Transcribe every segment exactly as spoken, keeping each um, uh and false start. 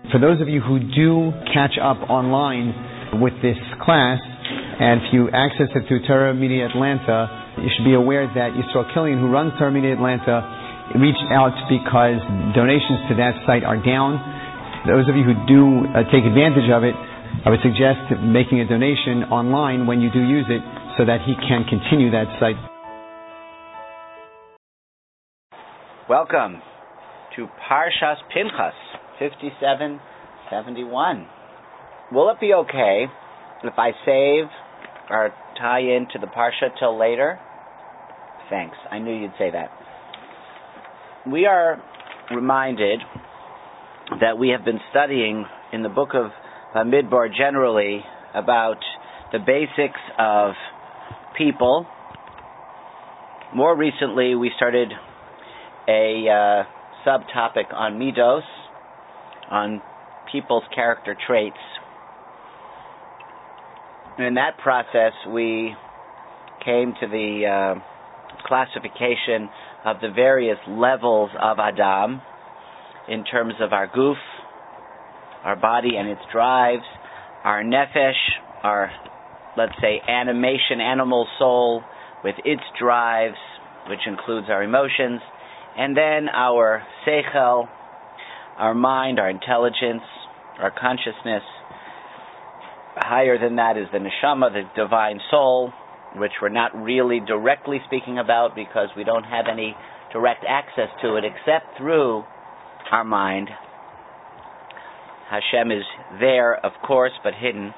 For those of you who do catch up online with this class, and if you access it through Torah Media Atlanta, you should be aware that Yisrael Killian, who runs Torah Media Atlanta, reached out because donations to that site are down. Those of you who do uh, take advantage of it, I would suggest making a donation online when you do use it so that he can continue that site. Welcome to Parshas Pinchas fifty-seven seventy-one. Will it be okay if I save or tie into the Parsha till later? Thanks. I knew you'd say that. We are reminded that we have been studying in the book of Bamidbar generally about the basics of people. More recently, we started a uh, subtopic on Midos, on people's character traits. In that process, we came to the uh, classification of the various levels of Adam in terms of our guf, our body and its drives, our nefesh, our, let's say, animation, animal soul with its drives, which includes our emotions, and then our seichel, our mind, our intelligence, our consciousness. Higher than that is the neshama, the divine soul, which we're not really directly speaking about because we don't have any direct access to it except through our mind. Hashem is there, of course, but hidden.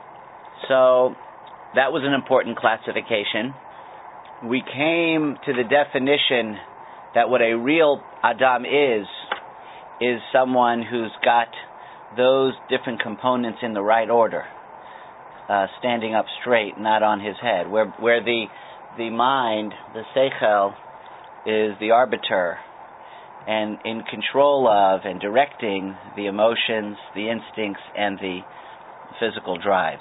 So that was an important classification. We came to the definition that what a real Adam is, is someone who's got those different components in the right order, uh, standing up straight, not on his head, where where the the mind, the seichel, is the arbiter and in control of and directing the emotions, the instincts, and the physical drives.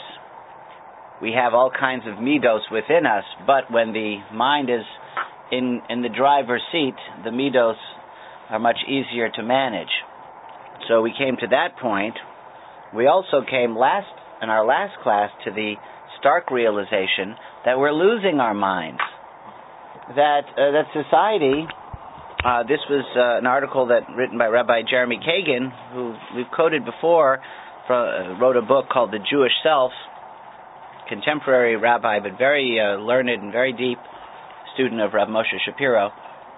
We have all kinds of midos within us, but when the mind is in, in the driver's seat, the midos are much easier to manage. So we came to that point. We also came last in our last class to the stark realization that we're losing our minds. That uh, that society, uh, this was uh, an article that written by Rabbi Jeremy Kagan, who we've quoted before, from, uh, wrote a book called The Jewish Self, contemporary rabbi, but very uh, learned and very deep student of Rav Moshe Shapiro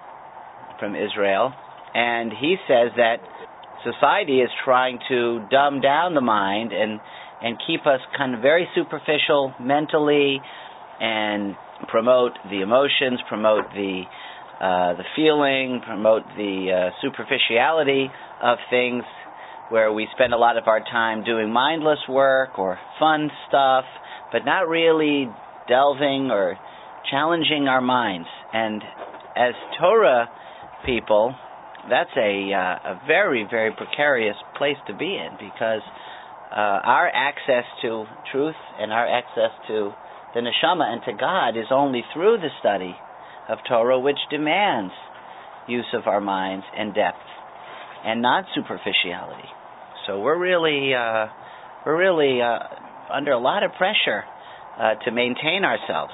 from Israel. And he says that society is trying to dumb down the mind and and keep us kind of very superficial mentally and promote the emotions, promote the uh, the feeling, promote the uh, superficiality of things, where we spend a lot of our time doing mindless work or fun stuff, but not really delving or challenging our minds. And as Torah people, that's a uh, a very, very precarious place to be in, because uh, our access to truth and our access to the neshama and to God is only through the study of Torah, which demands use of our minds and depth, and not superficiality. So we're really uh, we're really uh, under a lot of pressure uh, to maintain ourselves.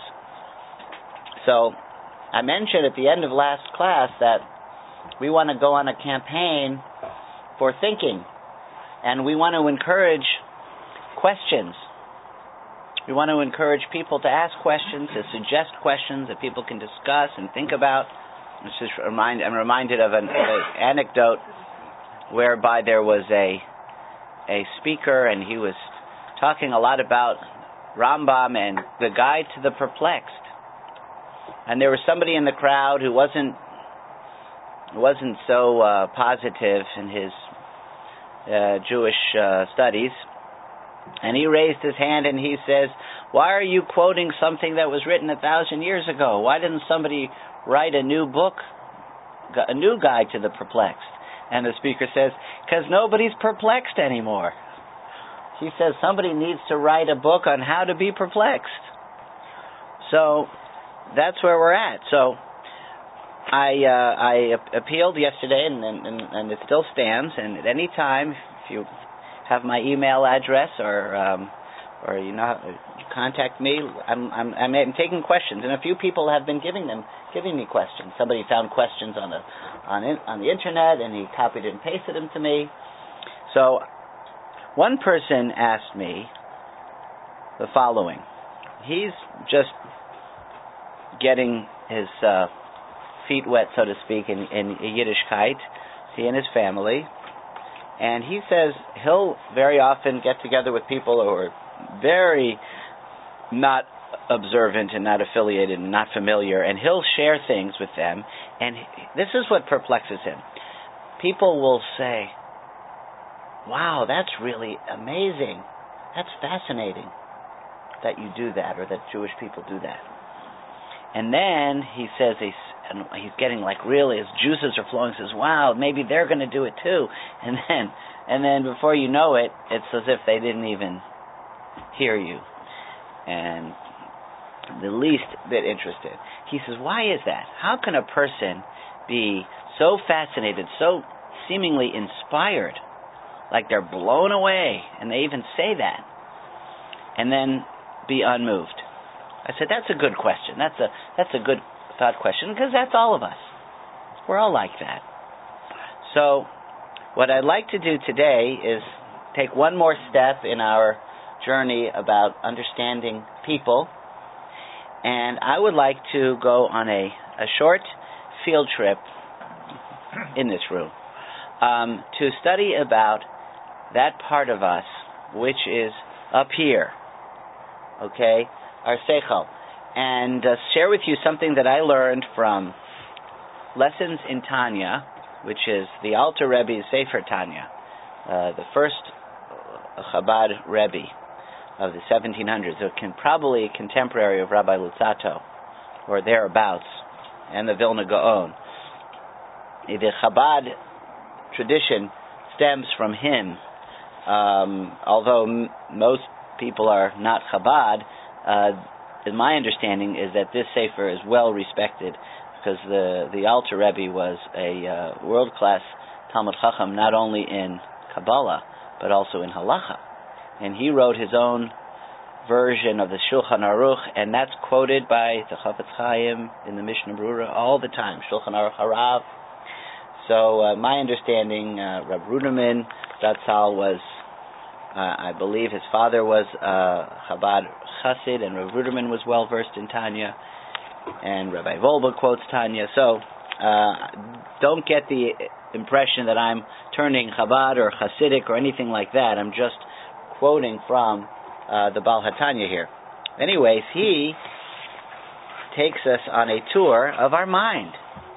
So I mentioned at the end of last class that we want to go on a campaign for thinking, and we want to encourage questions. We want to encourage people to ask questions, to suggest questions that people can discuss and think about. It's just remind, I'm reminded of an, of an anecdote whereby there was a a speaker, and he was talking a lot about Rambam and the Guide to the Perplexed. And there was somebody in the crowd who wasn't wasn't so uh, positive in his uh, Jewish uh, studies, and he raised his hand and he says, "Why are you quoting something that was written a thousand years ago? Why didn't somebody write a new book, a new Guide to the Perplexed?" And the speaker says, "Because nobody's perplexed anymore." He says somebody needs to write a book on how to be perplexed. So that's where we're at. So I uh, I appealed yesterday, and, and and it still stands. And at any time, if you have my email address, or um, or you know, contact me. I'm, I'm I'm taking questions, and a few people have been giving them giving me questions. Somebody found questions on the on in, on the internet, and he copied and pasted them to me. So one person asked me the following. He's just getting his uh, feet wet, so to speak, in, in Yiddishkeit, he and his family. And he says he'll very often get together with people who are very not observant and not affiliated and not familiar, and he'll share things with them. And this is what perplexes him. People will say, wow, that's really amazing. That's fascinating that you do that, or that Jewish people do that. And then he says he's, and he's getting like really, his juices are flowing. He says, wow, maybe they're going to do it too. And then, and then before you know it, it's as if they didn't even hear you, and the least bit interested. He says, why is that? How can a person be so fascinated, so seemingly inspired, like they're blown away, and they even say that, and then be unmoved? I said, that's a good question. That's a that's a good thought question, because that's all of us. We're all like that. So what I'd like to do today is take one more step in our journey about understanding people, and I would like to go on a, a short field trip in this room um, to study about that part of us which is up here, okay, our seichel, and uh, share with you something that I learned from Lessons in Tanya, which is the Alter Rebbe's Sefer Tanya, uh, the first Chabad Rebbe of the seventeen hundreds, so can, probably a contemporary of Rabbi Luzzatto, or thereabouts, and the Vilna Gaon. The Chabad tradition stems from him. Um, although m- most people are not Chabad, uh, my understanding is that this Sefer is well respected, because the, the Alter Rebbe was a uh, world-class Talmud Chacham, not only in Kabbalah, but also in Halacha. And he wrote his own version of the Shulchan Aruch, and that's quoted by the Chafetz Chaim in the Mishnah Berurah all the time, Shulchan Aruch Harav. So uh, my understanding, uh, Reb Ruderman Zatzal was, uh, I believe his father was uh, Chabad Chassid, and Reb Ruderman was well versed in Tanya, and Rabbi Volba quotes Tanya. So uh, don't get the impression that I'm turning Chabad or Hasidic or anything like that. I'm just quoting from uh, the Baal HaTanya here. Anyways, he takes us on a tour of our mind.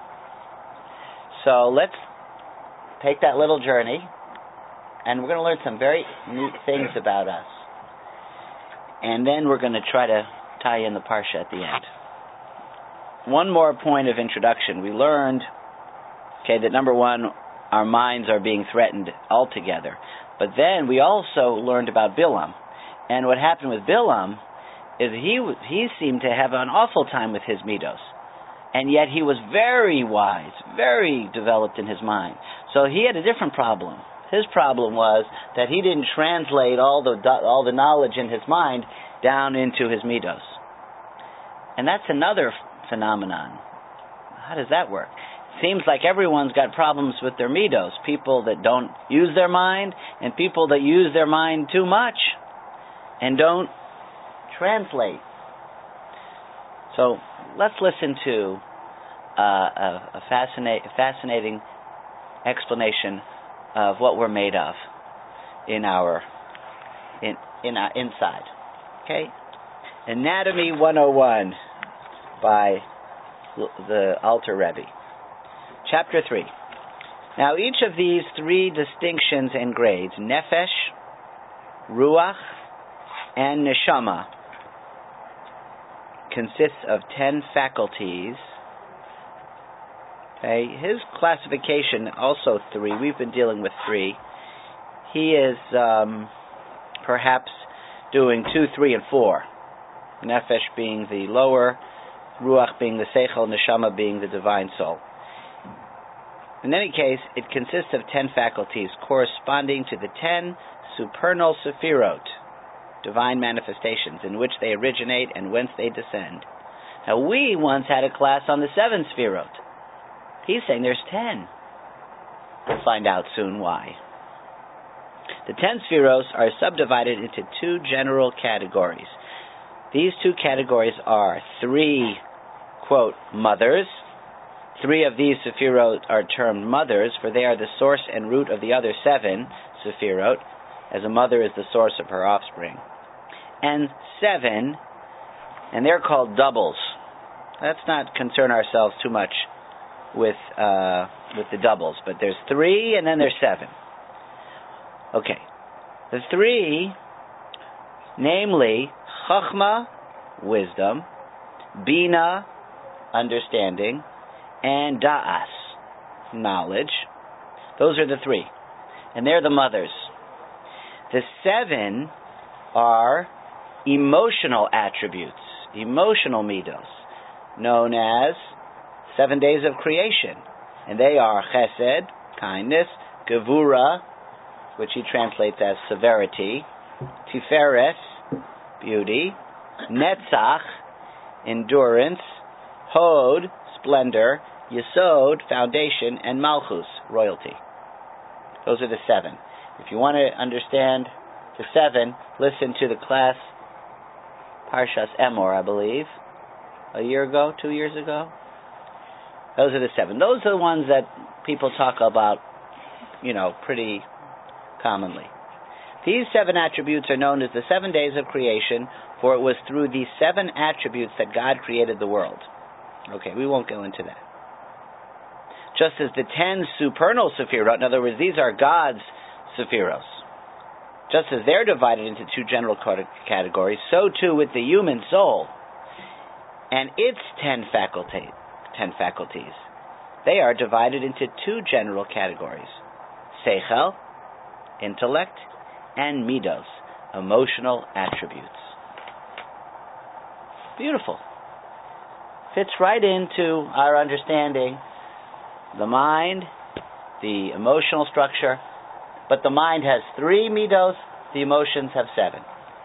So let's take that little journey, and we're going to learn some very neat things about us. And then we're going to try to tie in the Parsha at the end. One more point of introduction. We learned, okay, that number one, our minds are being threatened altogether. But then we also learned about Bilam. And what happened with Bilam is he he seemed to have an awful time with his midos. And yet he was very wise, very developed in his mind. So he had a different problem. His problem was that he didn't translate all the all the knowledge in his mind down into his midos. And that's another phenomenon. How does that work? Seems like everyone's got problems with their midos. People that don't use their mind, and people that use their mind too much and don't translate. So let's listen to uh, a, a, fascinate, a fascinating explanation of what we're made of in our in in our inside. Okay, Anatomy one oh one by the Alter Rebbe. Chapter three. Now each of these three distinctions and grades, Nefesh, Ruach, and Neshama, consists of ten faculties. Okay, his classification, also three. We've been dealing with three. He is um, perhaps doing two, three, and four. Nefesh being the lower, Ruach being the Seichel, Neshama being the divine soul. In any case, it consists of ten faculties corresponding to the ten supernal sephirot, divine manifestations, in which they originate and whence they descend. Now, we once had a class on the seven sephirot. He's saying there's ten. We'll find out soon why. The ten sephirot are subdivided into two general categories. These two categories are three, quote, mothers. Three of these sephirot are termed mothers, for they are the source and root of the other seven sephirot, as a mother is the source of her offspring. And seven, and they're called doubles. Let's not concern ourselves too much with uh, with the doubles, but there's three and then there's seven. Okay. The three, namely, Chachma, wisdom, Bina, understanding, and Da'as, knowledge. Those are the three. And they're the mothers. The seven are emotional attributes, emotional midos, known as seven days of creation. And they are Chesed, kindness, Gevura, which he translates as severity, Tiferet, beauty, Netzach, endurance, Hod, splendor, Yesod, foundation, and Malchus, royalty. Those are the seven. If you want to understand the seven, listen to the class Parshas Emor, I believe, a year ago, two years ago. Those are the seven. Those are the ones that people talk about, you know, pretty commonly. These seven attributes are known as the seven days of creation, for it was through these seven attributes that God created the world. Okay, we won't go into that. Just as the ten supernal sephirot, in other words, these are God's sephiros, just as they're divided into two general categories, so too with the human soul and its ten faculty, ten faculties. They are divided into two general categories: seichel, intellect, and midos, emotional attributes. Beautiful. Fits right into our understanding the mind, the emotional structure, but the mind has three midos, the emotions have seven.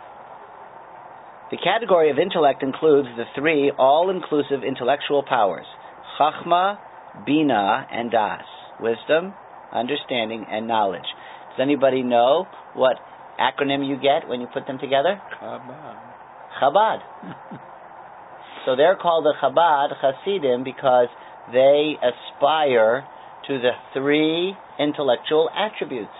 The category of intellect includes the three all-inclusive intellectual powers: Chachma, Bina, and Das, wisdom, understanding, and knowledge. Does anybody know what acronym you get when you put them together? Chabad. Chabad. So they're called the Chabad Hasidim because they aspire to the three intellectual attributes.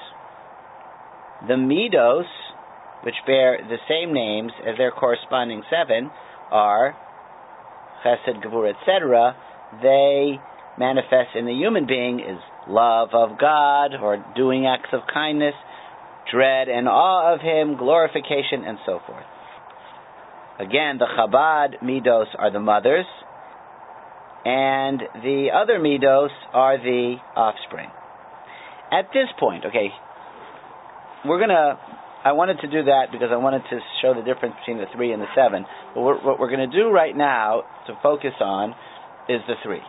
The midos, which bear the same names as their corresponding seven, are Chesed, Gevurah, et cetera. They manifest in the human being is love of God, or doing acts of kindness, dread and awe of Him, glorification, and so forth. Again, the Chabad midos are the mothers, and the other midos are the offspring. At this point, okay, we're gonna, I wanted to do that because I wanted to show the difference between the three and the seven, but we're, what we're going to do right now to focus on is the three.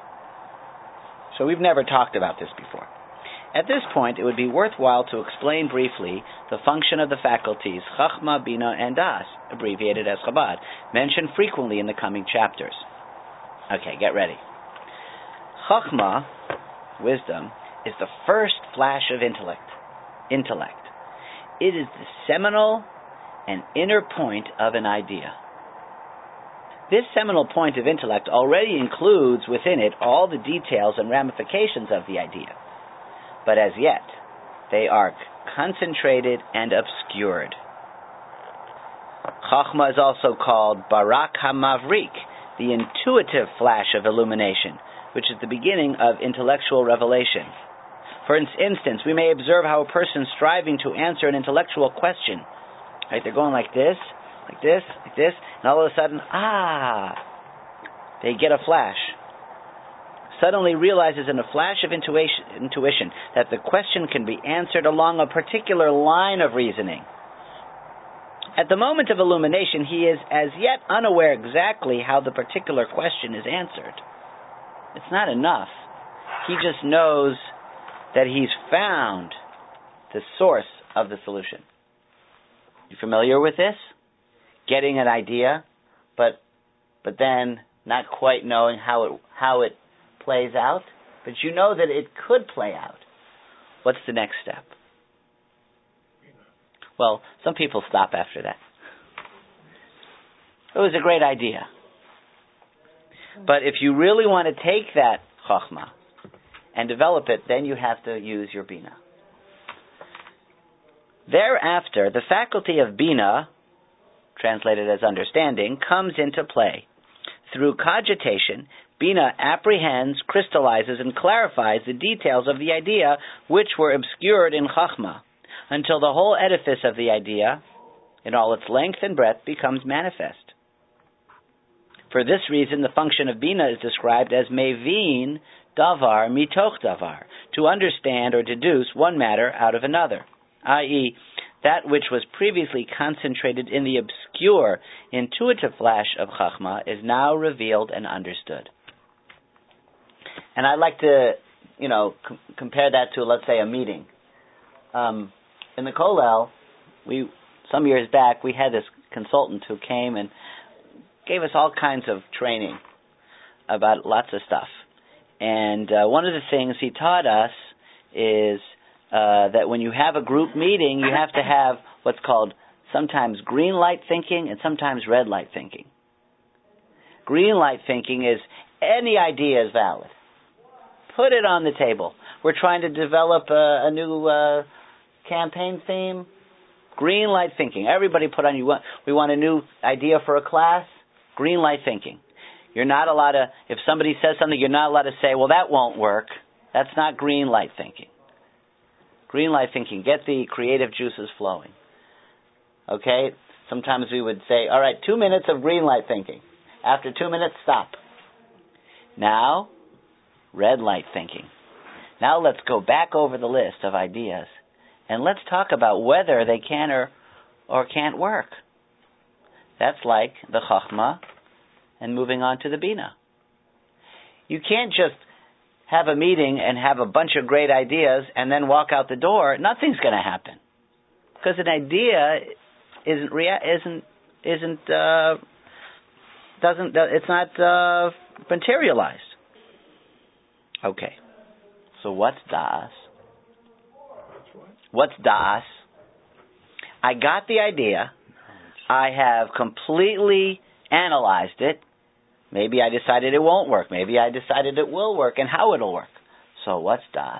So we've never talked about this before. At this point, it would be worthwhile to explain briefly the function of the faculties Chachma, Bina, and Das, abbreviated as Chabad, mentioned frequently in the coming chapters. Okay, get ready. Chachma, wisdom, is the first flash of intellect. Intellect. It is the seminal and inner point of an idea. This seminal point of intellect already includes within it all the details and ramifications of the idea. But as yet, they are concentrated and obscured. Chachma is also called Barak HaMavrik, the intuitive flash of illumination, which is the beginning of intellectual revelation. For instance, we may observe how a person striving to answer an intellectual question, right, they're going like this, like this, like this, and all of a sudden, ah, they get a flash. Suddenly realizes in a flash of intuition, intuition that the question can be answered along a particular line of reasoning. At the moment of illumination, he is as yet unaware exactly how the particular question is answered. It's not enough. He just knows that he's found the source of the solution. You familiar with this? Getting an idea, but but then not quite knowing how it how it plays out, but you know that it could play out. What's the next step? Well, some people stop after that. It was a great idea. But if you really want to take that chokhmah and develop it, then you have to use your bina. Thereafter, the faculty of bina, translated as understanding, comes into play. Through cogitation, bina apprehends, crystallizes, and clarifies the details of the idea which were obscured in chokhmah, until the whole edifice of the idea, in all its length and breadth, becomes manifest. For this reason, the function of bina is described as mevin davar mitoch davar, to understand or deduce one matter out of another, that is, that which was previously concentrated in the obscure, intuitive flash of Chachma is now revealed and understood. And I'd like to, you know, com- compare that to, let's say, a meeting. Um, in the Kollel, we some years back, we had this consultant who came and gave us all kinds of training about lots of stuff. And uh, one of the things he taught us is Uh, that when you have a group meeting, you have to have what's called sometimes green light thinking and sometimes red light thinking. Green light thinking is any idea is valid. Put it on the table. We're trying to develop a, a new uh, campaign theme. Green light thinking. Everybody put on, you want, we want a new idea for a class. Green light thinking. You're not allowed to, if somebody says something, you're not allowed to say, well, that won't work. That's not green light thinking. Green light thinking, get the creative juices flowing. Okay? Sometimes we would say, all right, two minutes of green light thinking. After two minutes, stop. Now, red light thinking. Now let's go back over the list of ideas and let's talk about whether they can or, or can't work. That's like the Chachma and moving on to the Bina. You can't just have a meeting and have a bunch of great ideas and then walk out the door. Nothing's going to happen, because an idea isn't rea- isn't isn't uh, doesn't it's not uh, materialized. Okay, so what's das? What's das? I got the idea. I have completely analyzed it. Maybe I decided it won't work. Maybe I decided it will work and how it'll work. So what's das?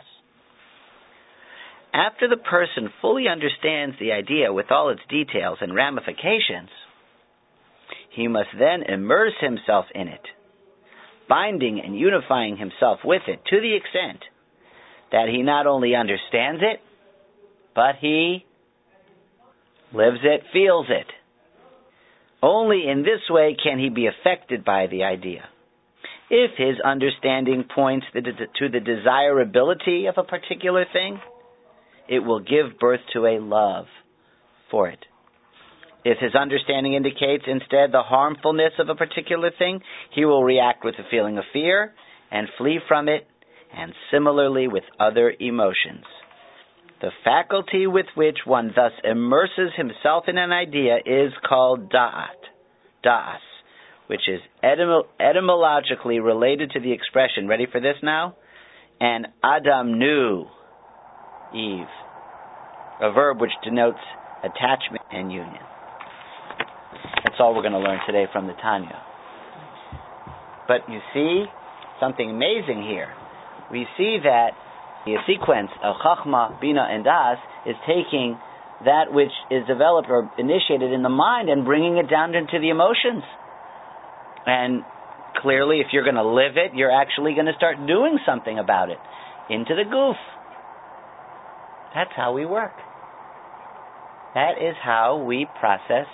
After the person fully understands the idea with all its details and ramifications, he must then immerse himself in it, binding and unifying himself with it to the extent that he not only understands it, but he lives it, feels it. Only in this way can he be affected by the idea. If his understanding points to the desirability of a particular thing, it will give birth to a love for it. If his understanding indicates instead the harmfulness of a particular thing, he will react with a feeling of fear and flee from it, and similarly with other emotions. The faculty with which one thus immerses himself in an idea is called da'at, da'as, which is etym- etymologically related to the expression, ready for this now? And Adam knew Eve, a verb which denotes attachment and union. That's all we're going to learn today from the Tanya. But you see something amazing here. We see that the sequence of Chachma, Bina, and Das is taking that which is developed or initiated in the mind and bringing it down into the emotions. And clearly, if you're going to live it, you're actually going to start doing something about it. Into the goof. That's how we work. That is how we process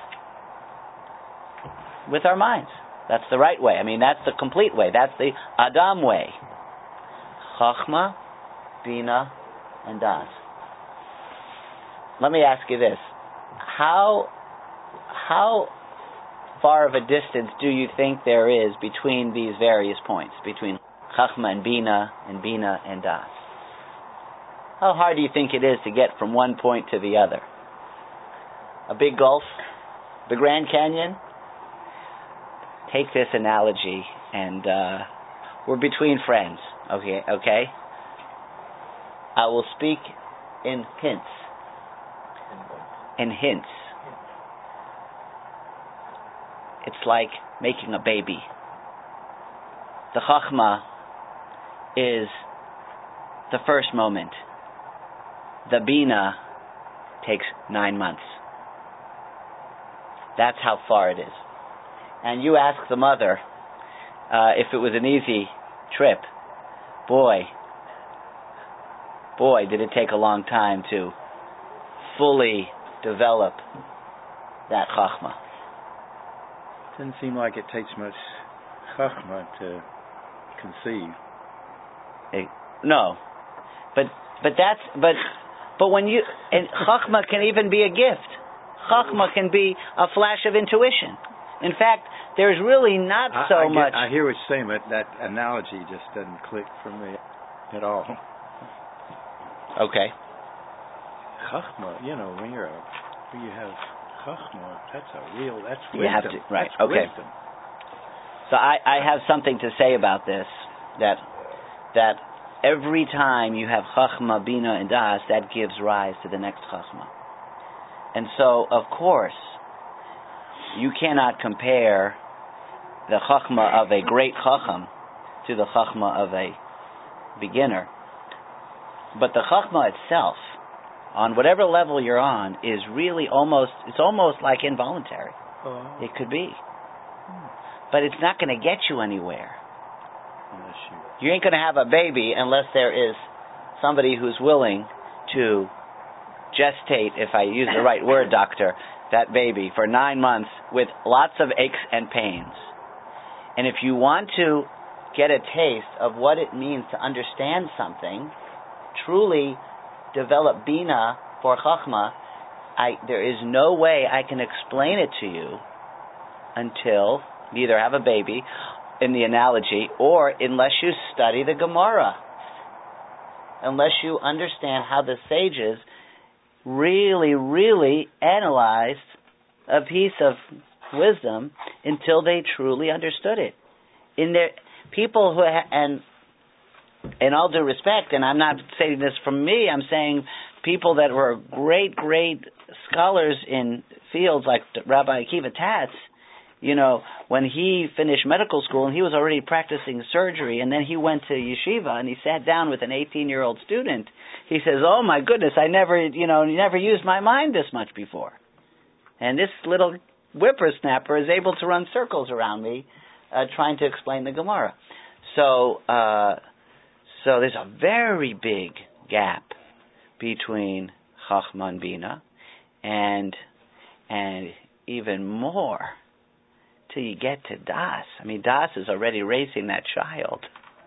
with our minds. That's the right way. I mean, that's the complete way. That's the Adam way. Chachma, Bina, and Das. Let me ask you this. How how far of a distance do you think there is between these various points, between Chachma and Bina, and Bina and Das? How hard do you think it is to get from one point to the other? a big gulf, the Grand Canyon. Take this analogy, and uh, we're between friends. Okay, okay. I will speak in hints. In hints. It's like making a baby. The Chachma is the first moment. The Bina takes nine months. That's how far it is. And you ask the mother uh, if it was an easy trip. Boy, boy, did it take a long time to fully develop that Chachma. Doesn't seem like it takes much Chachma to conceive. It, no, but but that's but but when you and Chachma can even be a gift. Chachma can be a flash of intuition. In fact, there's really not I, so I get, much. I hear what you're saying, but that analogy just doesn't click for me at all. Okay. Chachma, you know, when you're a, when you have Chachma, that's a real, that's wisdom. You have to, right? That's okay. Wisdom. So I, I have something to say about this. That that every time you have Chachma, Bina, and Das, that gives rise to the next Chachma. And so, of course, you cannot compare the Chachma of a great Chacham to the Chachma of a beginner. But the Chachma itself, on whatever level you're on, is really almost, it's almost like involuntary. Oh. It could be. But it's not going to get you anywhere. Unless you... You ain't going to have a baby unless there is somebody who's willing to gestate, if I use the right word, doctor, that baby for nine months with lots of aches and pains. And if you want to get a taste of what it means to understand something, truly develop Bina for Chachma, I, there is no way I can explain it to you until you either have a baby, in the analogy, or unless you study the Gemara. Unless you understand how the sages really, really analyzed a piece of wisdom until they truly understood it. In their people who ha- and in all due respect, and I'm not saying this from me, I'm saying people that were great, great scholars in fields like Rabbi Akiva Tatz. You know, when he finished medical school and he was already practicing surgery, and then he went to yeshiva and he sat down with an eighteen-year-old student. He says, "Oh my goodness, I never, you know, never used my mind this much before." And this little whippersnapper is able to run circles around me, uh, trying to explain the Gemara. So, uh, so there's a very big gap between Chachma and Bina, and and even more till you get to Das. I mean, Das is already raising that child.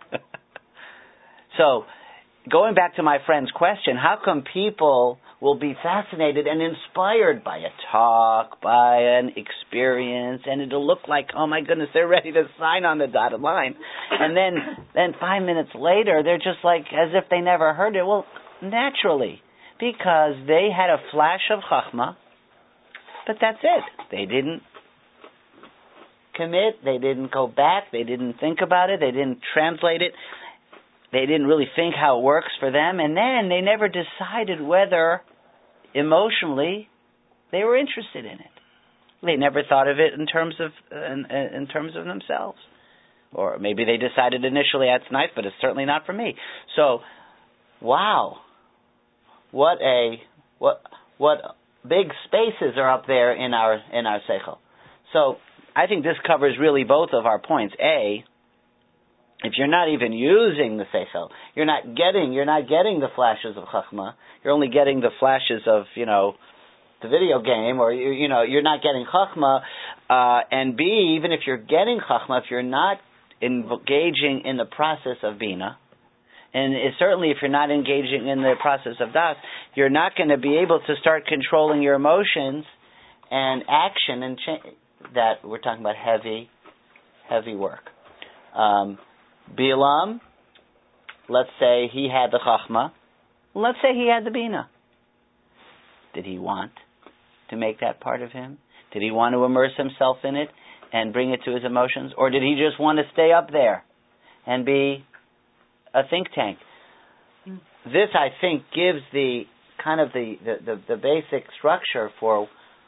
So, going back to my friend's question, how come people will be fascinated and inspired by a talk, by an experience, and it'll look like, oh my goodness, they're ready to sign on the dotted line. And then, then five minutes later, they're just like, as if they never heard it. Well, naturally, because they had a flash of Chachma, but that's it. They didn't commit, they didn't go back, they didn't think about it, they didn't translate it, they didn't really think how it works for them, and then they never decided whether emotionally they were interested in it. They never thought of it in terms of in, in terms of themselves. Or maybe they decided initially, that's nice, but it's certainly not for me. So, wow. What a what what big spaces are up there in our in our seichel. So I think this covers really both of our points. A, if you're not even using the seichel, you're not getting you're not getting the flashes of Chachma. You're only getting the flashes of, you know, the video game, or you, you know, you're not getting Chachma. Uh, and B, even if you're getting Chachma, if you're not engaging in the process of Bina, and it, certainly if you're not engaging in the process of Das, you're not going to be able to start controlling your emotions and action and change. That we're talking about heavy, heavy work. Um, Bilam, let's say he had the Chachma. Let's say he had the Bina. Did he want to make that part of him? Did he want to immerse himself in it and bring it to his emotions? Or did he just want to stay up there and be a think tank? This, I think, gives the kind of the, the, the, the basic structure for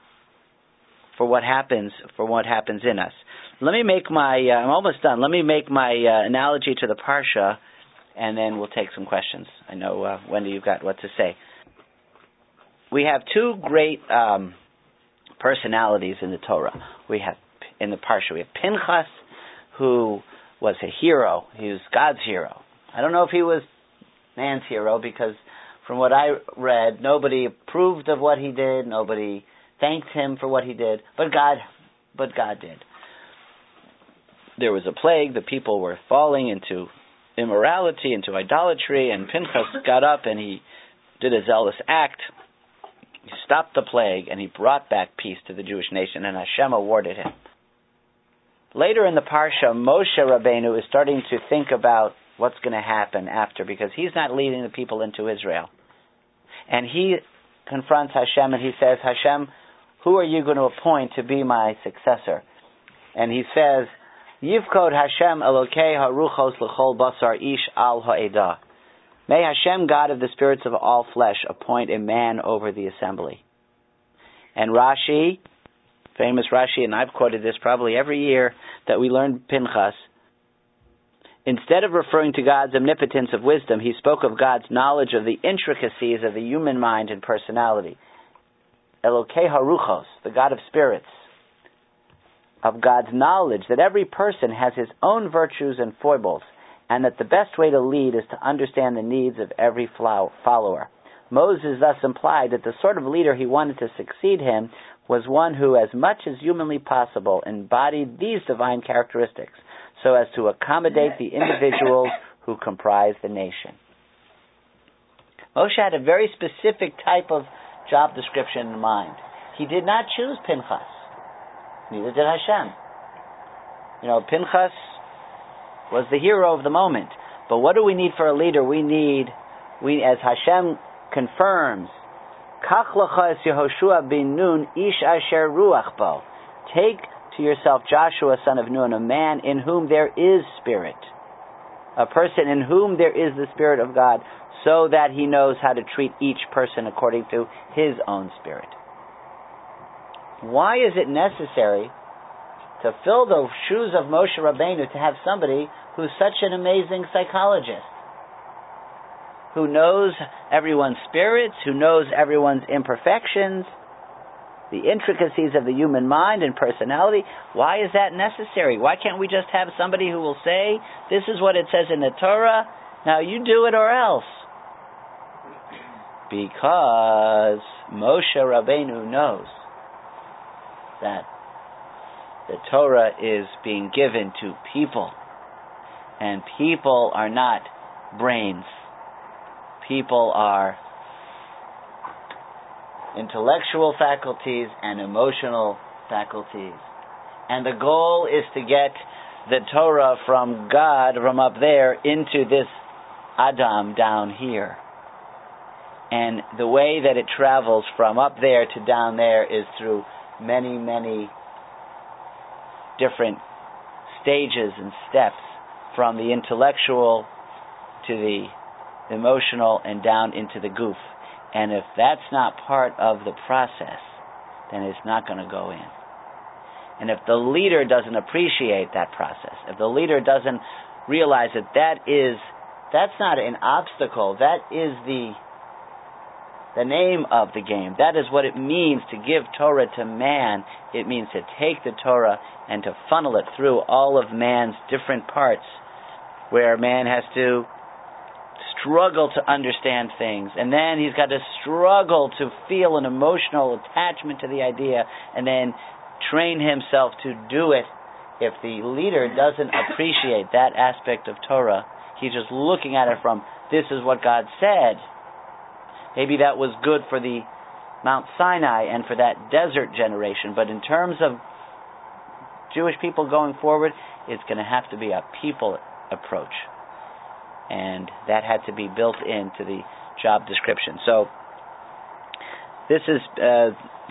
for what happens for what happens in us. Let me make my, uh, I'm almost done. Let me make my uh, analogy to the Parsha, and then we'll take some questions. I know, uh, Wendy, you've got what to say. We have two great um, personalities in the Torah. We have, in the Parsha, we have Pinchas, who was a hero. He was God's hero. I don't know if he was man's hero, because from what I read, nobody approved of what he did, nobody thanked him for what he did, but God, but God did. There was a plague, the people were falling into immorality, into idolatry, and Pinchas got up and he did a zealous act. He stopped the plague and he brought back peace to the Jewish nation, and Hashem awarded him. Later in the Parsha, Moshe Rabbeinu is starting to think about what's going to happen after, because he's not leading the people into Israel. And he confronts Hashem and he says, Hashem, who are you going to appoint to be my successor? And he says, Yivkod Hashem Elokei Haruchos L'chol Basar Ish Al Ha'edah. May Hashem, God of the spirits of all flesh, appoint a man over the assembly. And Rashi, famous Rashi, and I've quoted this probably every year that we learned Pinchas, instead of referring to God's omnipotence of wisdom, he spoke of God's knowledge of the intricacies of the human mind and personality. Elokei Haruchos, the God of spirits, of God's knowledge that every person has his own virtues and foibles, and that the best way to lead is to understand the needs of every follower. Moses thus implied that the sort of leader he wanted to succeed him was one who, as much as humanly possible, embodied these divine characteristics, so as to accommodate the individuals who comprise the nation. Moshe had a very specific type of job description in mind. He did not choose Pinchas. Neither did Hashem. You know, Pinchas was the hero of the moment. But what do we need for a leader? We need, we as Hashem confirms, Kach lecha es Yehoshua bin Nun ish asher ruach bo. Take to yourself Joshua son of Nun, a man in whom there is spirit. A person in whom there is the Spirit of God, so that he knows how to treat each person according to his own spirit. Why is it necessary to fill the shoes of Moshe Rabbeinu to have somebody who's such an amazing psychologist, who knows everyone's spirits, who knows everyone's imperfections, the intricacies of the human mind and personality? Why is that necessary? Why can't we just have somebody who will say, this is what it says in the Torah, now you do it or else? Because Moshe Rabbeinu knows that the Torah is being given to people, and people are not brains. People are intellectual faculties and emotional faculties. And the goal is to get the Torah from God, from up there, into this Adam down here. And the way that it travels from up there to down there is through many, many different stages and steps, from the intellectual to the emotional and down into the goof. And if that's not part of the process, then it's not going to go in. And if the leader doesn't appreciate that process, if the leader doesn't realize that that is, that's not an obstacle, that is the the name of the game. That is what it means to give Torah to man. It means to take the Torah and to funnel it through all of man's different parts, where man has to struggle to understand things, and then he's got to struggle to feel an emotional attachment to the idea, and then train himself to do it. If the leader doesn't appreciate that aspect of Torah, he's just looking at it from, this is what God said. Maybe that was good for the Mount Sinai and for that desert generation, but in terms of Jewish people going forward, it's going to have to be a people approach. And that had to be built into the job description. So, this is uh,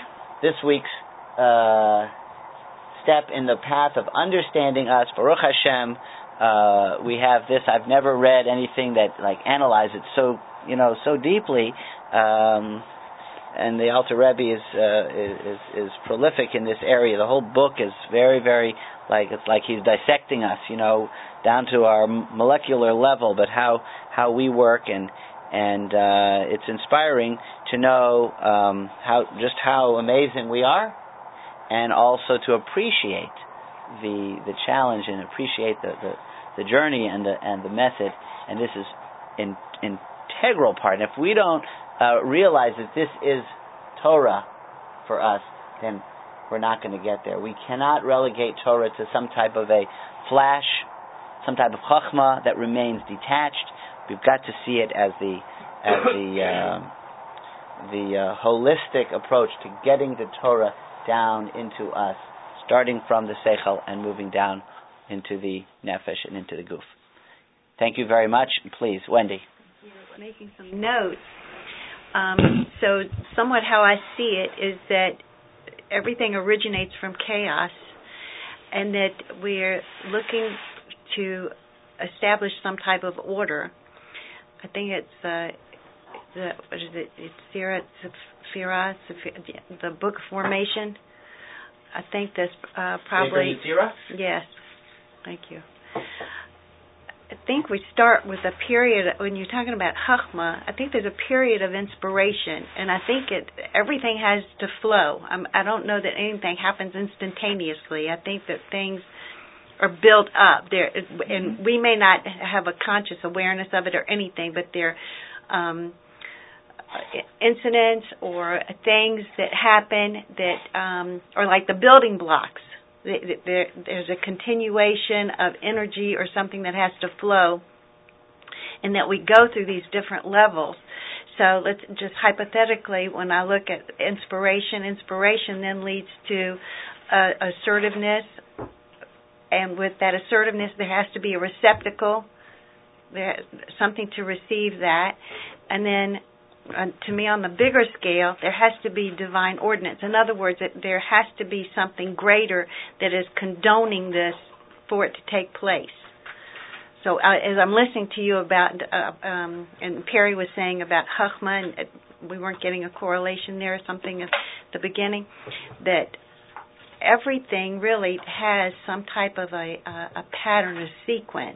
this week's uh, step in the path of understanding us. Baruch Hashem, uh, we have this. I've never read anything that like analyzes it so you know so deeply. Um, and the Alter Rebbe is, uh, is is is prolific in this area. The whole book is very very like it's like he's dissecting us, you know, down to our molecular level. But how how we work and and uh, it's inspiring to know um, how just how amazing we are. And also to appreciate the the challenge and appreciate the, the, the journey and the and the method. And this is an integral part. And if we don't uh, realize that this is Torah for us, then we're not going to get there. We cannot relegate Torah to some type of a flash, some type of chachma that remains detached. We've got to see it as the as the uh, the uh, holistic approach to getting the Torah down into us, starting from the seichel and moving down into the nefesh and into the guf. Thank you very much. Please, Wendy. You're making some notes. Um, so somewhat how I see it is that everything originates from chaos, and that we're looking to establish some type of order. I think it's uh, the what is it? It's Sirah, Sefirah, the Book of Formation. I think that's uh, probably yes. Thank you. I think we start with a period when you're talking about Chachma. I think there's a period of inspiration, and I think it everything has to flow. I'm, I don't know that anything happens instantaneously. I think that things are built up there, and we may not have a conscious awareness of it or anything, but they're um, incidents or things that happen that um, are like the building blocks. There, there's a continuation of energy or something that has to flow, and that we go through these different levels. So let's just hypothetically, when I look at inspiration, inspiration then leads to uh, assertiveness, and with that assertiveness there has to be a receptacle, there something to receive that, and then Uh, to me, on the bigger scale, there has to be divine ordinance. In other words, it, there has to be something greater that is condoning this for it to take place. So uh, as I'm listening to you about, uh, um, and Perry was saying about Chachma, and uh, we weren't getting a correlation there or something at the beginning, that everything really has some type of a, a, a pattern, a sequence.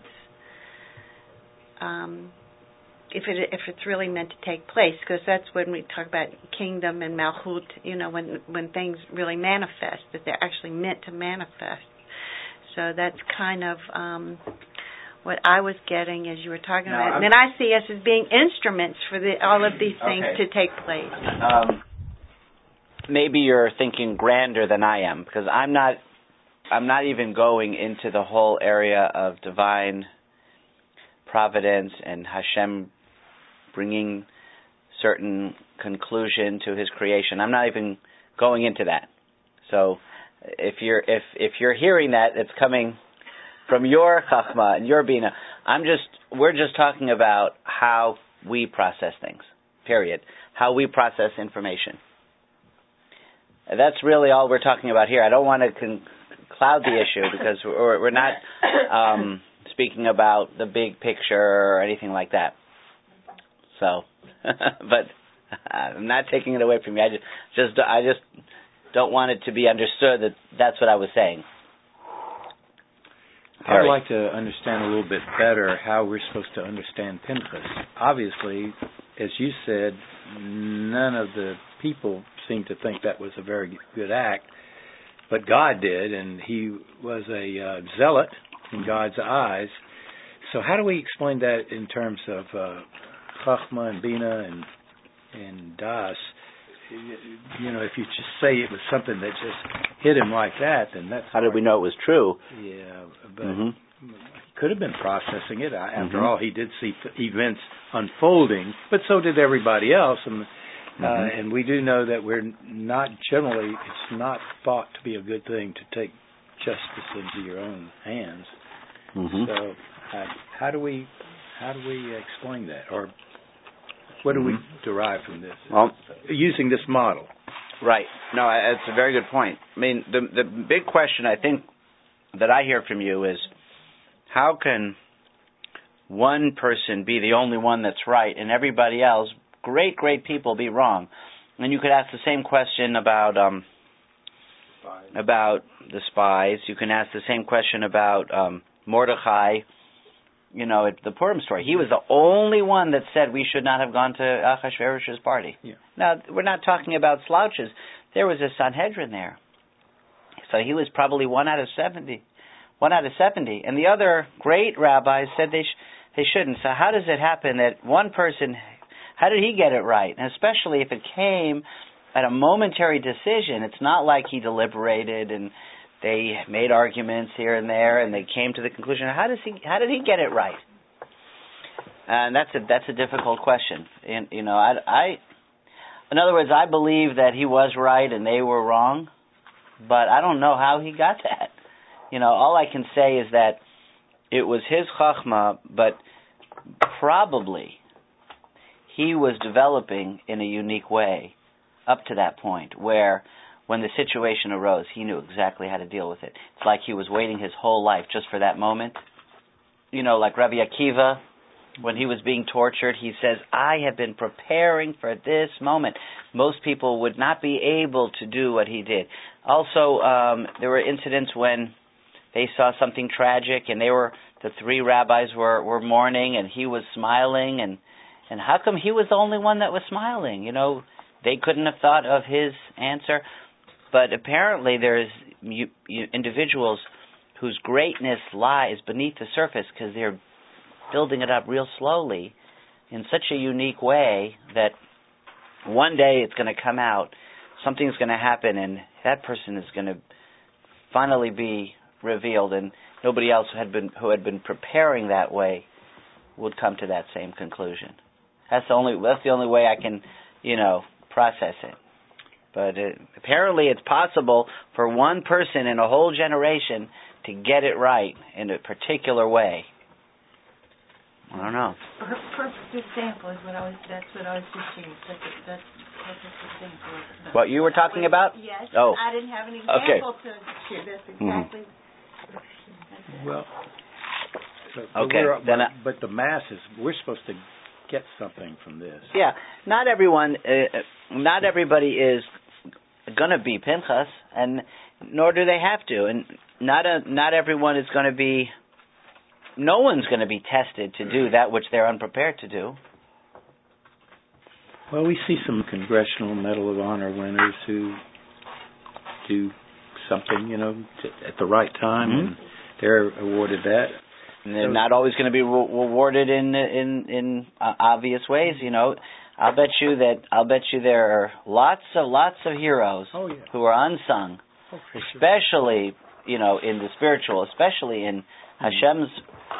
Um If it if it's really meant to take place, because that's when we talk about kingdom and malchut, you know, when when things really manifest, that they're actually meant to manifest. So that's kind of um, what I was getting as you were talking no, about. And then I see us as being instruments for the, all of these things okay. to take place. Um, maybe you're thinking grander than I am, because I'm not. I'm not even going into the whole area of divine providence and Hashem bringing certain conclusion to His creation. I'm not even going into that. So, if you're if if you're hearing that, it's coming from your chachma and your bina. I'm just we're just talking about how we process things. Period. How we process information. That's really all we're talking about here. I don't want to con- cloud the issue because we're, we're not um, speaking about the big picture or anything like that. So, but I'm not taking it away from you. I just, just, I just don't want it to be understood that that's what I was saying. I'd like to understand a little bit better how we're supposed to understand Pinchas. Obviously, as you said, none of the people seemed to think that was a very good act, but God did, and he was a uh, zealot in God's eyes. So how do we explain that in terms of uh, Chachma and Bina and and Das? You know, if you just say it was something that just hit him like that, then that's... How did we know it was true? Yeah, but mm-hmm. he could have been processing it. After mm-hmm. all, he did see th- events unfolding, but so did everybody else. And uh, mm-hmm. and we do know that we're not generally, it's not thought to be a good thing to take justice into your own hands. Mm-hmm. So uh, how do we how do we explain that, or what do mm-hmm. we derive from this well, using this model? Right. No, it's a very good point. I mean, the the big question I think that I hear from you is, how can one person be the only one that's right and everybody else, great, great people, be wrong? And you could ask the same question about um, about the spies. You can ask the same question about um, Mordechai. You know, at the Purim story, he was the only one that said we should not have gone to Achashverosh's party. Yeah. Now, we're not talking about slouches. There was a Sanhedrin there. So he was probably one out of seventy. One out of seventy. And the other great rabbis said they sh- they shouldn't. So how does it happen that one person, how did he get it right? And especially if it came at a momentary decision, it's not like he deliberated and they made arguments here and there, and they came to the conclusion. How does he? How did he get it right? And that's a that's a difficult question. And you know, I, I, in other words, I believe that he was right and they were wrong, but I don't know how he got that. You know, all I can say is that it was his chachma, but probably he was developing in a unique way up to that point where, when the situation arose, he knew exactly how to deal with it. It's like he was waiting his whole life just for that moment. You know, like Rabbi Akiva, when he was being tortured, he says, I have been preparing for this moment. Most people would not be able to do what he did. Also, um, there were incidents when they saw something tragic, and they were the three rabbis were, were mourning, and he was smiling, and, and how come he was the only one that was smiling? You know, they couldn't have thought of his answer. But apparently there's you, you, individuals whose greatness lies beneath the surface because they're building it up real slowly in such a unique way that one day it's going to come out, something's going to happen, and that person is going to finally be revealed, and nobody else had been who had been preparing that way would come to that same conclusion. That's the only that's the only way I can, you know, process it. But it, apparently it's possible for one person in a whole generation to get it right in a particular way. I don't know. A perfect example is what I was, that's what I was just saying. That's a, that's a perfect example. What you were talking about? Yes. Oh. I didn't have an example Okay. to share. That's exactly. Mm-hmm. Well, but, okay. But, then I, but the masses, we're supposed to get something from this. Yeah. Not everyone, uh, not everybody is going to be Pinchas, and nor do they have to. And not a, not everyone is going to be, no one's going to be tested to do that which they're unprepared to do. Well, we see some Congressional Medal of Honor winners who do something, you know, t- at the right time, Mm-hmm. and they're awarded that. And they're not always going to be re- rewarded in in in uh, obvious ways, you know. I'll bet you that I'll bet you there are lots of lots of heroes oh, yeah. who are unsung, oh, for sure. especially you know in the spiritual, especially in Hashem's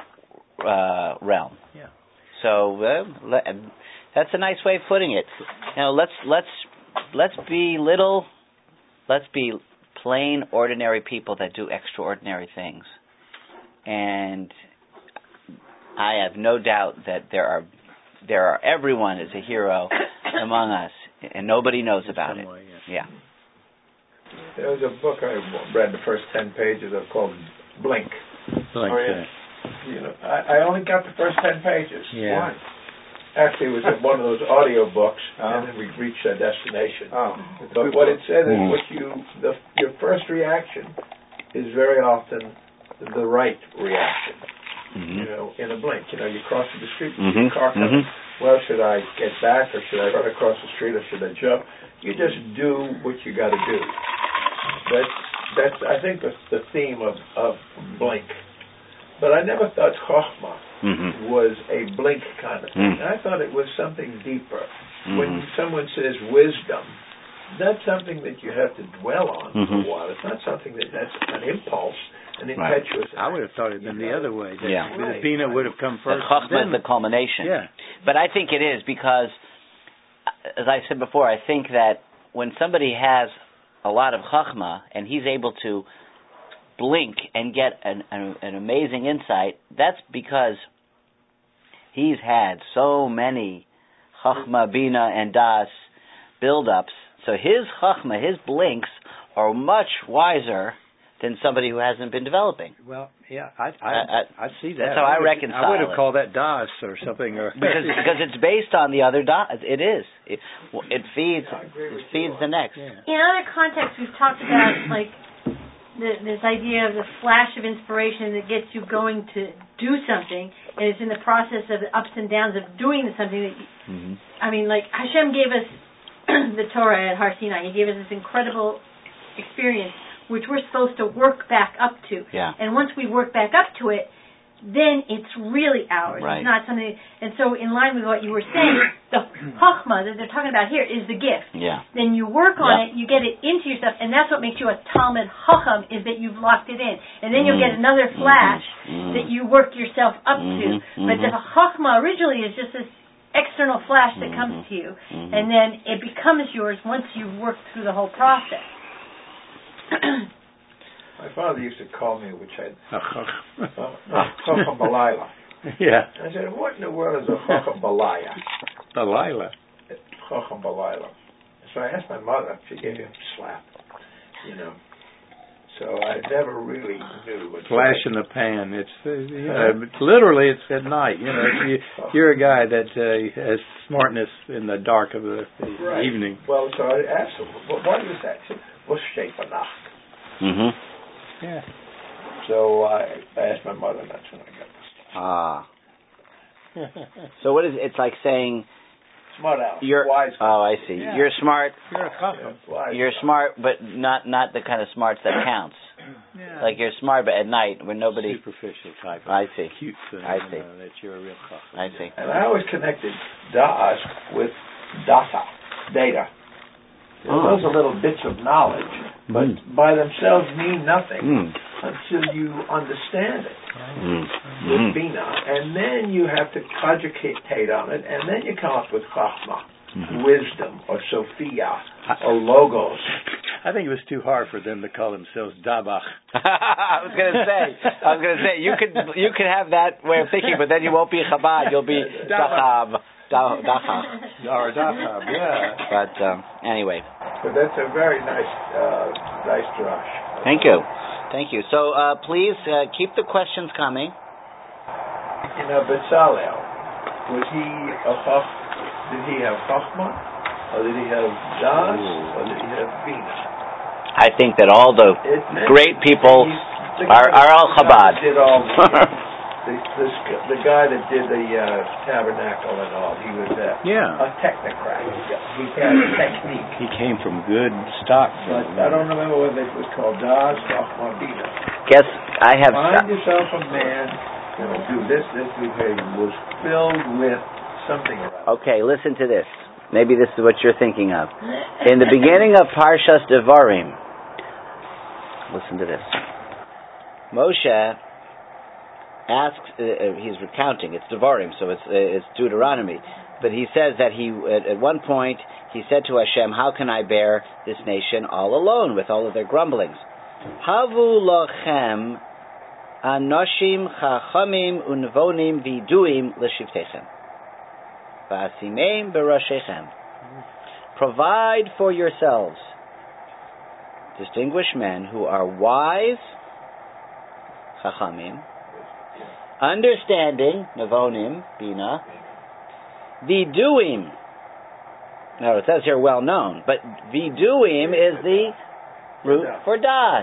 uh, realm. Yeah. So uh, le- that's a nice way of putting it. You know, let's let's let's be little, let's be plain, ordinary people that do extraordinary things, and I have no doubt that there are. There are everyone is a hero among us, and nobody knows In about some it. way, yeah. Yeah. There was a book I read the first ten pages of called Blink. Like oh, yeah. that. You know, I, I only got the first ten pages. Yeah. Why? Actually, it was in one of those audio books, Oh. and then we reached our destination. Oh. But what it said is, Mm. what you the your first reaction is very often the right reaction. Mm-hmm. You know, in a blink. You know, you cross the street, you Mm-hmm. see a car coming. Mm-hmm. Well, should I get back, or should I run across the street, or should I jump? You just do what you got to do. That's that's I think that's the theme of of Blink. But I never thought Chochmah Mm-hmm. was a blink kind of thing. Mm. I thought it was something deeper. Mm-hmm. When someone says wisdom, that's something that you have to dwell on Mm-hmm. for a while. It's not something that that's an impulse, an Right. impetuous. I would have thought it had been the other way. That Yeah. the Bina would have come The first. Chochmah is then, the culmination. yeah. But I think it is because, as I said before, I think that when somebody has a lot of Chochmah and he's able to blink and get an, an, an amazing insight, that's because he's had so many Chachma, Bina, and Das build-ups So his chachma, his blinks, are much wiser than somebody who hasn't been developing. Well, yeah, I I, I, I, I see that. That's how I, I would, reconcile I would have it. called that das or something. Or because because it's based on the other das. It is. It, it feeds it feeds the next. Yeah. In other contexts, we've talked about like the, this idea of the flash of inspiration that gets you going to do something, and it's in the process of the ups and downs of doing something that. You, mm-hmm. I mean, like Hashem gave us the Torah at Har Sinai. He gave us this incredible experience, which we're supposed to work back up to. Yeah. And once we work back up to it, then it's really ours. Right. It's not something. And so, in line with what you were saying, the chachma that they're talking about here is the gift. Yeah. Then you work on yeah. it, you get it into yourself, and that's what makes you a Talmud Chacham, is that you've locked it in. And then you'll mm. get another flash mm. that you work yourself up mm-hmm. to. But mm-hmm. the chachma originally is just this external flash that mm-hmm. comes to you, mm-hmm. and then it becomes yours once you've worked through the whole process. My father used to call me, which I, Chacham Balayla. Yeah. I said, what in the world is a Chacham Balaya? Balayla. Chacham Balayla. So I asked my mother. She gave me a slap, you know. So I never really knew. What Flash in the pan. It's uh, you know, literally it's at night. You know, if you, you're a guy that uh, has smartness in the dark of the, the right. evening. Well, so I asked him, well, what is that? She said, well, Shepanach. Mm-hmm. Yeah. So I, I asked my mother, and that's when I got this. Ah. So what is it? It's like saying smart out. You're wise. Oh, I see. Yeah. You're smart. You're a chacham. Yeah, You're smart, but not not the kind of smarts that counts. Yeah. Like you're smart, but at night when nobody. Superficial type. Of I see. Cute thing. I see. You know, that you're a real chacham. I see. And I always connected das with data, data. Oh. Those are little bits of knowledge, but mm. by themselves mean nothing Mm. until you understand it. Mm. With Mm. Bina, and then you have to conjugate on it, and then you come up with Chachma, mm-hmm. wisdom, or Sophia, or Logos. I think it was too hard for them to call themselves Dabach. I was going to say, I was going to say, you could you could have that way of thinking, but then you won't be Chabad, you'll be Dachab, da, Dachab. Or Dachab, yeah. But um, anyway. But that's a very nice, uh, nice drush. Thank you. Thank you. So uh, please uh, keep the questions coming. You know, Bezalel, was he a chach? Did he have chachma, or did he have das, or did he have bina? I think that all the great people are, are all Chabad. Did all the, the, the, the guy that did the uh, tabernacle and all, he was a, yeah. a technocrat. He had a technique. He came from good stock. But I don't remember whether it was called das, chachma, bina. Guess I have. Find yourself a man that will do this, this behavior was filled with something or other. Okay, listen to this. Maybe this is what you're thinking of. In the beginning of Parshas Devarim, listen to this. Moshe asks, uh, he's recounting, it's Devarim, so it's uh, it's Deuteronomy, but he says that he, at, at one point, he said to Hashem, how can I bear this nation all alone with all of their grumblings? Havu lochem anoshim chachamim unvonim viduim l'shivtechem. V'asimim b'roshechem. Provide for yourselves distinguished men who are wise, chachamim, understanding, nevonim, bina, viduim. Now it says here well known, but viduim is the root for das.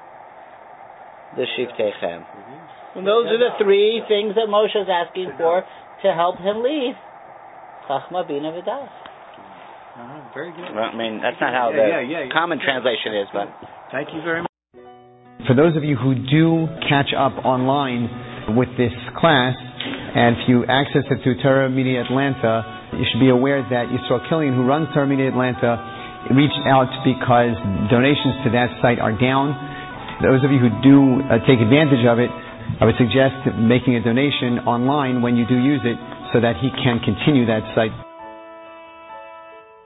The shiftechem. And those are the three things that Moshe is asking for to help him lead. Chachma, bina, v'das. Uh, very good. Well, I mean, that's not how yeah, the yeah, yeah, yeah. common translation is, but... Thank you very much. For those of you who do catch up online with this class, and if you access it through Torah Media Atlanta, you should be aware that Yisrael Killian, who runs Torah Media Atlanta, reached out because donations to that site are down. Those of you who do uh, take advantage of it, I would suggest making a donation online when you do use it so that he can continue that site.